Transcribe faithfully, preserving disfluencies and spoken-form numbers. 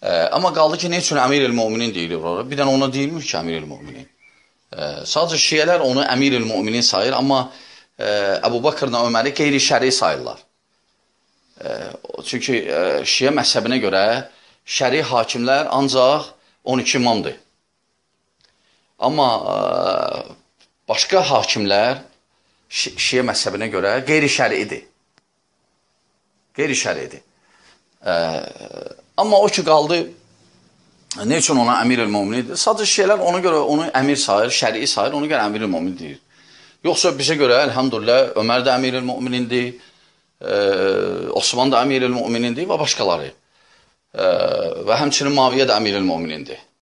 Amma qaldı ki, ne üçün Əmir-el-Müminin deyilir orada? Bir dənə ona deyilmir ki, Əmir-el-Müminin. Sadəcə şiyələr onu Əmir-el-Müminin sayır, amma Əbu Bakırla Öməri qeyri-şəri sayırlar. Çünki şiə məzhəbinə görə şəri hakimlər ancaq on iki imamdır. Amma başqa hakimlər şiə məzhəbinə görə qeyri-şəridir. Qeyri-şəridir. Amma o ki, qaldı, ne üçün ona Əmir-el-Müminin? Sadəcə şiələr ona görə onu əmir sayır, şəri sayır, ona görə Əmir-el-Müminin deyir. Yoxsa bizə görə, əlhamdülillah, Ömər də Əmir-el-Müminindir, Osman da Əmir-el-Müminindir və başqaları. Və həmçinin Muaviyyə də Əmir-el-Müminindir.